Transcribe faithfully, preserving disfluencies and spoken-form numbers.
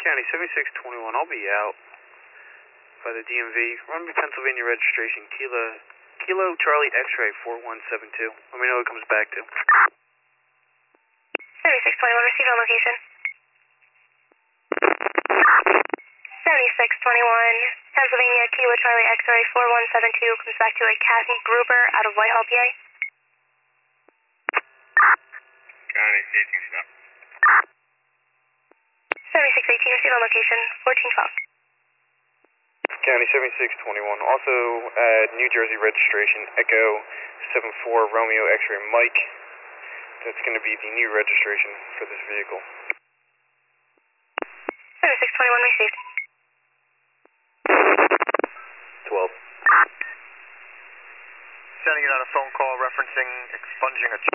County seventy-six twenty-one, I'll be out by the D M V. Run me Pennsylvania registration, Kilo, Kilo Charlie X-ray four one seven two. Let me know what it comes back to. seventy-six twenty-one, received on location. seventy-six twenty-one, Pennsylvania, Kilo Charlie X-ray four one seven two, comes back to a Kathy Gruber out of Whitehall, P A. County eighteen stop. seventy-six eighteen, received on location, fourteen twelve. County seventy-six twenty-one, also add New Jersey registration, Echo seven four Romeo X-ray Mike. That's going to be the new registration for this vehicle. seventy-six twenty-one, received. twelve. Sending it on a phone call referencing expunging a